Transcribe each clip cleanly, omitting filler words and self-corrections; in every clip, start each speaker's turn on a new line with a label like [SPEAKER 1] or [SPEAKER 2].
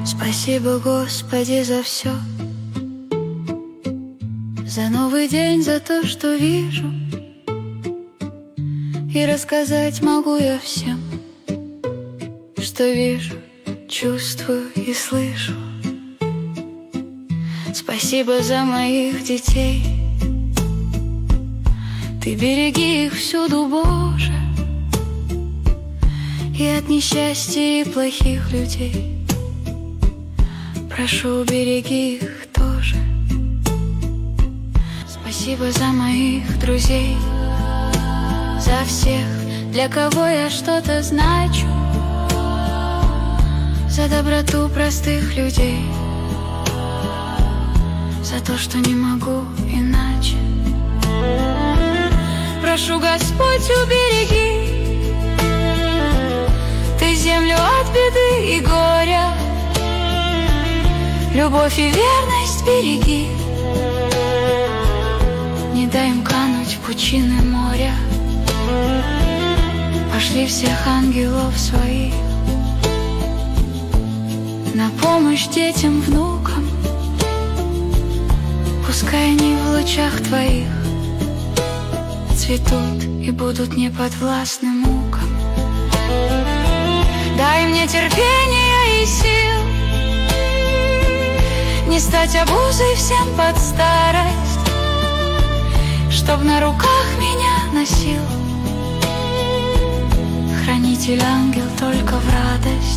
[SPEAKER 1] Спасибо, Господи, за все, за новый день, за то, что вижу. И рассказать могу я всем, что вижу, чувствую и слышу. Спасибо за моих детей. Ты береги их всюду, Боже, и от несчастья и плохих людей. Прошу, береги их тоже. Спасибо за моих друзей, за всех, для кого я что-то значу, за доброту простых людей, за то, что не могу иначе. Прошу, Господь, убереги Ты землю от беды и горя, любовь и верность береги, не дай им кануть в пучины моря. Пошли всех ангелов своих на помощь детям, внукам. Пускай они в лучах Твоих цветут и будут неподвластны мукам. Дай мне терпения и сил не стать обузой всем под старость, чтоб на руках меня носил хранитель-ангел только в радость.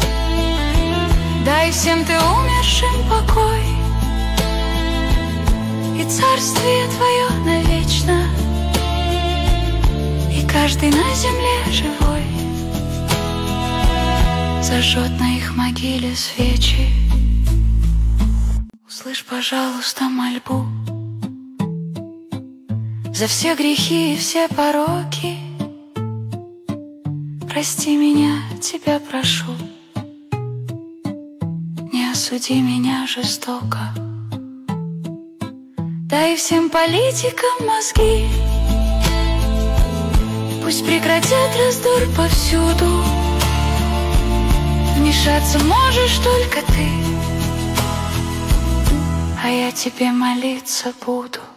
[SPEAKER 1] Дай всем Ты умершим покой и царствие Твое навечно, и каждый на земле живой зажжет на их могиле свечи. Услышь, пожалуйста, мольбу за все грехи и все пороки. Прости меня, Тебя прошу, не осуди меня жестоко. Дай всем политикам мозги, пусть прекратят раздор повсюду. Вмешаться можешь только Ты, а я Тебе молиться буду.